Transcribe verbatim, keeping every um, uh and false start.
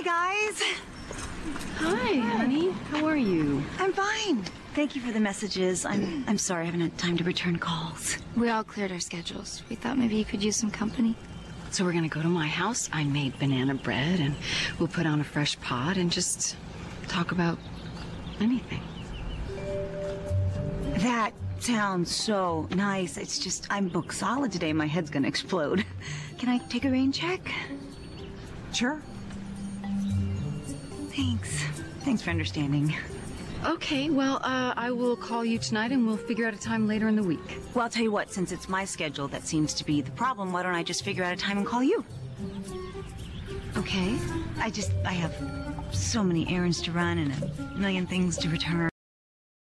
guys. Hi, honey. How are you? I'm fine. Thank you for the messages. I'm I'm sorry I haven't had time to return calls. We all cleared our schedules. We thought maybe you could use some company. So we're gonna go to my house. I made banana bread, and we'll put on a fresh pot and just talk about anything. That sounds so nice. It's just I'm booked solid today. My head's gonna explode. Can I take a rain check? Sure. Thanks. Thanks for understanding. Okay, well, uh, I will call you tonight and we'll figure out a time later in the week. Well, I'll tell you what, since it's my schedule that seems to be the problem, why don't I just figure out a time and call you? Okay. I just, I have so many errands to run and a million things to return.